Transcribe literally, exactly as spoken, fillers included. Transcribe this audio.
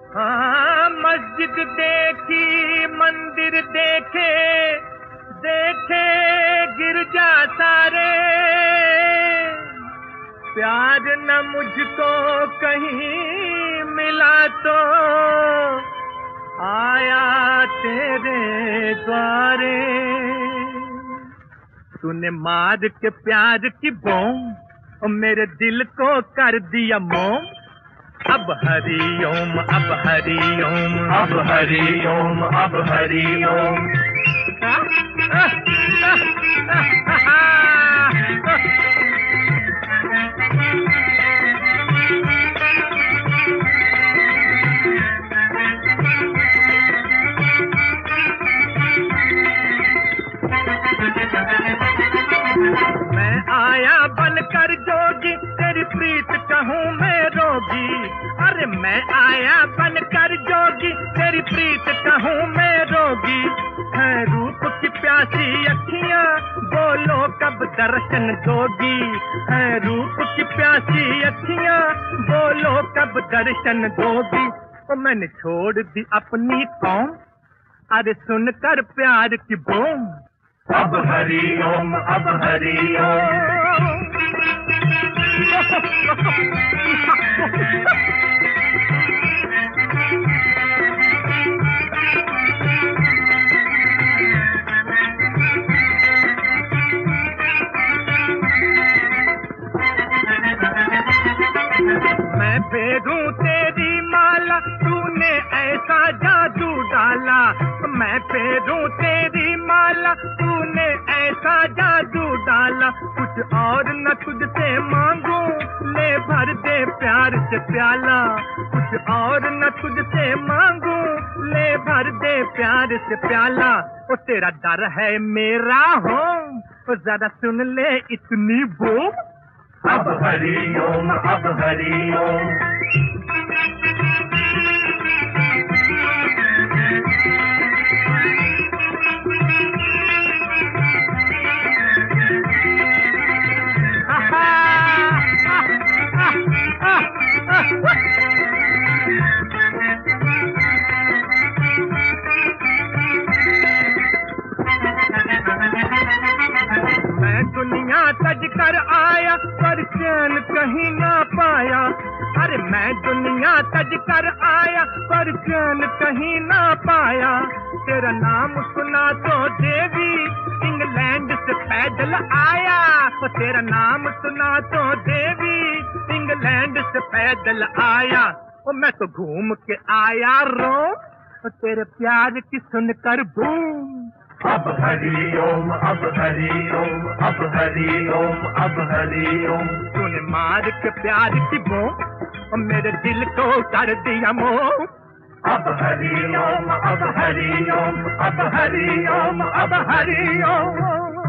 हाँ, मस्जिद देखी, मंदिर देखे, देखे गिरजा सारे, प्यार न मुझको कहीं मिला तो आया तेरे द्वारे। तूने मार के प्यार की बॉम्ब और मेरे दिल को कर दिया मोम। अब हरि ओम, अब हरि ओम, अब हरि ओम, अब हरि ओम। मैं आया बनकर जोगी, तेरी प्रीत कहूँ मैं रोगी। अरे मैं आया बनकर जोगी, तेरी प्रीत कहूँ मैं रोगी। है रूप की प्यासी अखियाँ, बोलो कब दर्शन दोगी। है रूप की प्यासी अखियाँ, बोलो कब दर्शन दोगी। तो मैंने छोड़ दी अपनी कौम, अरे सुनकर प्यार की बूम। अब हरि ओम, अब हरि ओम। मैं फेरूं तेरी माला, तूने ऐसा जादू डाला। मैं फेरूं तेरी माला, तूने ऐसा जादू डाला। कुछ और न तुझसे मांगू, ले भर दे प्यार से प्याला। कुछ और न तुझसे मांगू, ले भर दे प्यार से प्याला। ओ तेरा डर है मेरा हो, तो जरा सुन ले इतनी बूम। अब हरि ओम, अब हरि ओम। मैं दुनिया सज कर आया, पर चैन कहीं ना पाया। अरे मैं दुनिया सज कर आया, पर चैन कहीं ना पाया। तेरा नाम सुना तो देवी, इंग्लैंड से पैदल आया। तेरा नाम सुना तो देवी, इंग्लैंड से पैदल आया। और मैं तो घूम के आया रोम, तेरे प्यार की सुनकर बूम। अब हरि ओम, अब हरि ओम, अब हरि ओम, अब हरि ओम। तूने मार के प्यार की बूम और मेरे दिल को कर दिया मोम। अब हरि ओम, अब हरि ओम, अब हरि ओम, अब हरि ओम।